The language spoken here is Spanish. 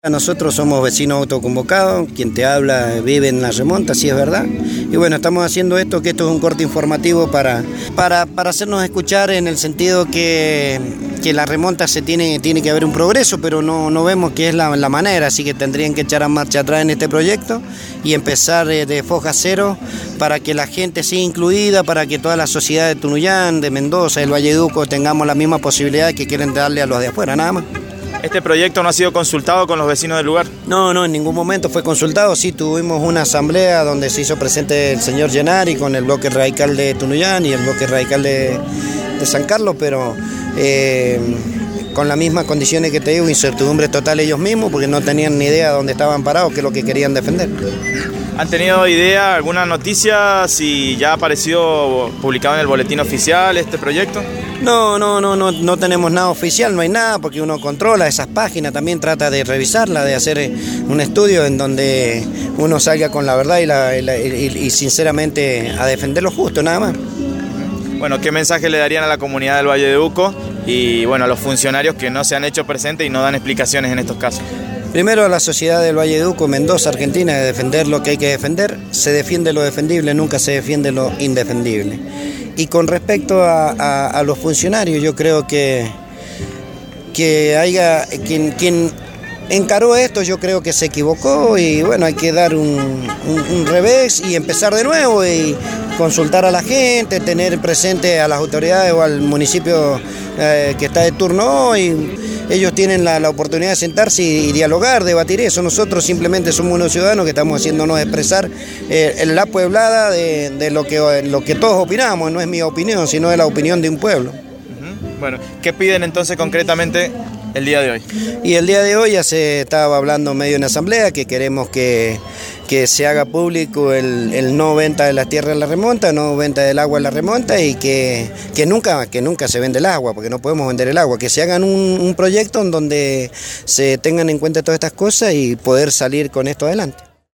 Nosotros somos vecinos autoconvocados, quien te habla vive en La Remonta, sí es verdad. Y bueno, estamos haciendo esto, que esto es un corte informativo para hacernos escuchar en el sentido que La Remonta tiene que haber un progreso, pero no vemos que es la manera, así que tendrían que echar a marcha atrás en este proyecto y empezar de foja cero para que la gente sea incluida, para que toda la sociedad de Tunuyán, de Mendoza, del Valleduco tengamos la misma posibilidad que quieren darle a los de afuera, nada más. ¿Este proyecto no ha sido consultado con los vecinos del lugar? No, en ningún momento fue consultado. Sí, tuvimos una asamblea donde se hizo presente el señor Llenari con el bloque radical de Tunuyán y el bloque radical de San Carlos, pero con las mismas condiciones que te digo, incertidumbre total ellos mismos, porque no tenían ni idea de dónde estaban parados, qué es lo que querían defender. ¿Han tenido idea, alguna noticia, si ya ha aparecido publicado en el boletín oficial este proyecto? No tenemos nada oficial, no hay nada, porque uno controla esas páginas, también trata de revisarla, de hacer un estudio en donde uno salga con la verdad y sinceramente a defender lo justo, nada más. Bueno, ¿qué mensaje le darían a la comunidad del Valleduco y bueno, a los funcionarios que no se han hecho presentes y no dan explicaciones en estos casos? Primero, a la sociedad del Valleduco, Mendoza, Argentina, de defender lo que hay que defender. Se defiende lo defendible, nunca se defiende lo indefendible. Y con respecto a los funcionarios, yo creo que haya quien encaró esto, yo creo que se equivocó y bueno, hay que dar un revés y empezar de nuevo y consultar a la gente, tener presente a las autoridades o al municipio que está de turno hoy. Ellos tienen la oportunidad de sentarse y dialogar, debatir eso. Nosotros simplemente somos unos ciudadanos que estamos haciéndonos expresar la pueblada de lo que todos opinamos. No es mi opinión, sino de la opinión de un pueblo. Bueno, ¿qué piden entonces concretamente el día de hoy? Y el día de hoy ya se estaba hablando medio en asamblea que queremos que se haga público el no venta de las tierras en La Remonta, no venta del agua en La Remonta y que nunca se vende el agua, porque no podemos vender el agua, que se hagan un proyecto en donde se tengan en cuenta todas estas cosas y poder salir con esto adelante.